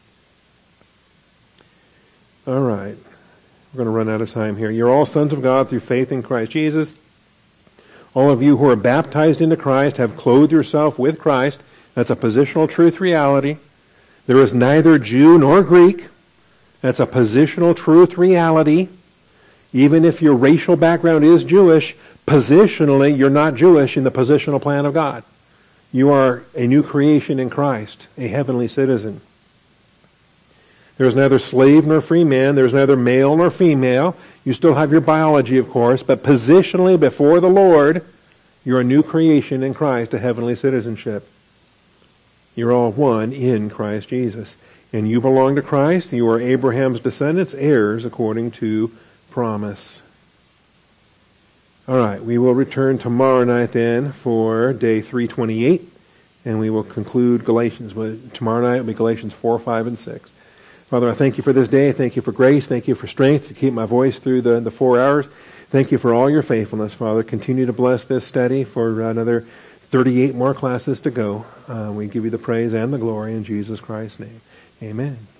All right. We're going to run out of time here. You're all sons of God through faith in Christ Jesus. All of you who are baptized into Christ have clothed yourself with Christ. That's a positional truth reality. There is neither Jew nor Greek. That's a positional truth reality. Even if your racial background is Jewish, positionally you're not Jewish in the positional plan of God. You are a new creation in Christ, a heavenly citizen. There's neither slave nor free man. There's neither male nor female. You still have your biology, of course, but positionally before the Lord, you're a new creation in Christ, a heavenly citizenship. You're all one in Christ Jesus. And you belong to Christ. You are Abraham's descendants, heirs according to promise. All right, we will return tomorrow night then for day 328, and we will conclude Galatians. Tomorrow night will be Galatians 4, 5, and 6. Father, I thank you for this day. Thank you for grace. Thank you for strength to keep my voice through the 4 hours. Thank you for all your faithfulness, Father. Continue to bless this study for another 38 more classes to go. We give you the praise and the glory in Jesus Christ's name. Amen.